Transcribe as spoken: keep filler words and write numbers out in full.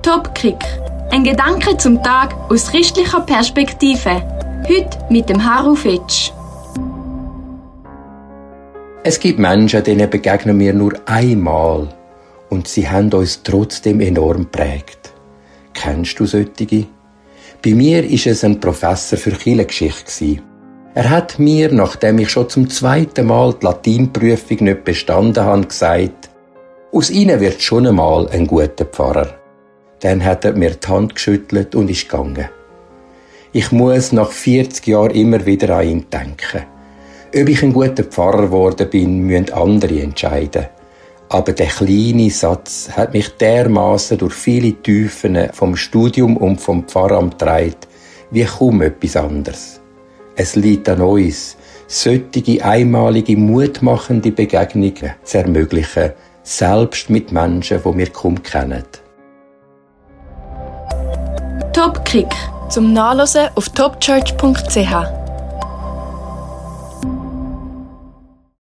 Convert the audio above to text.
Top-Kick. Ein Gedanke zum Tag aus christlicher Perspektive. Heute mit dem Haru Fetsch. Es gibt Menschen, denen begegnen wir nur einmal und sie haben uns trotzdem enorm geprägt. Kennst du solche? Bei mir war es ein Professor für Kirchengeschichte. Er hat mir, nachdem ich schon zum zweiten Mal die Latinprüfung nicht bestanden habe, gesagt, aus ihnen wird schon einmal ein guter Pfarrer. Dann hat er mir die Hand geschüttelt und ist gegangen. Ich muss nach vierzig Jahren immer wieder an ihn denken. Ob ich ein guter Pfarrer geworden bin, müssen andere entscheiden. Aber der kleine Satz hat mich dermaßen durch viele Tiefen vom Studium und vom Pfarramt getragen, wie kaum etwas anderes. Es liegt an uns, solche einmalige, mutmachende Begegnungen zu ermöglichen, selbst mit Menschen, die wir kaum kennen. Top-Kick. Zum Nachlesen auf topchurch punkt c h.